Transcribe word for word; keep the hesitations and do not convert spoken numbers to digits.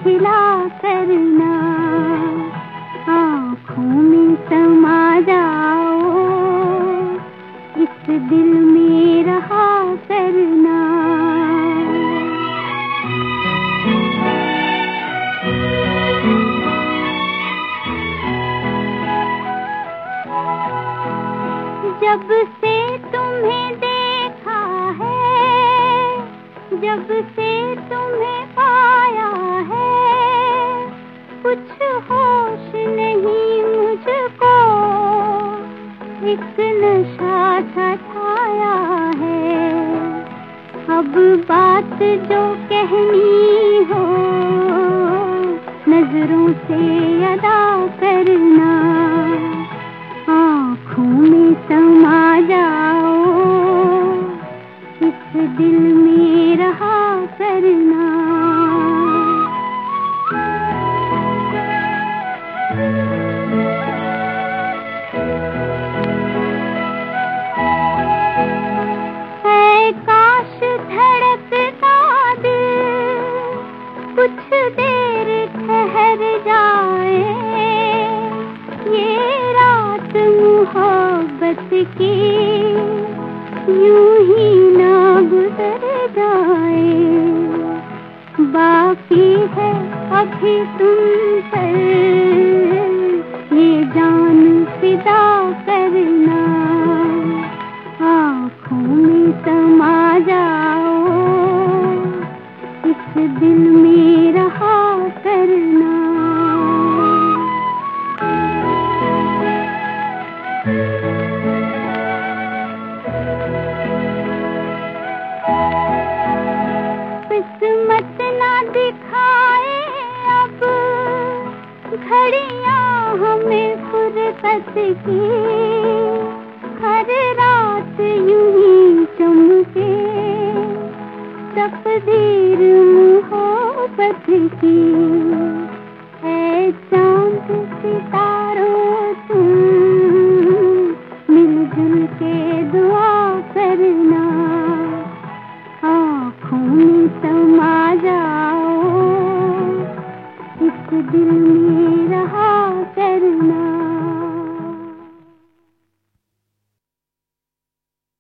खिला करना, आँखों में समा जाओ, इस दिल में रहा करना। जब से तुम्हें देखा है, जब से तुम्हें पाया है, कुछ होश नहीं मुझको, एक नशा सा छाया है। अब बात जो कहनी हो, नजरों से अदा करना, आँखों में समा जाओ, इस दिल में रहा करना। है काश धड़कता दिल कुछ देर ठहर जाए, ये रात मोहब्बत की यूं ही ना गुजर जाए। बाकी है अभी तुम पर ये जान फिदा करना, आँखों में समा जाओ, इस दिल में रहा करना। किस्मत ना दिखाए अब घड़ियां हमें फुर्सत की, हर रात यूं ही चमके तकदीर मोहब्बत की। है चांद सितारों तुम मिलजुल के दुआ करना, आँखों में समा जाओ, इस दिल में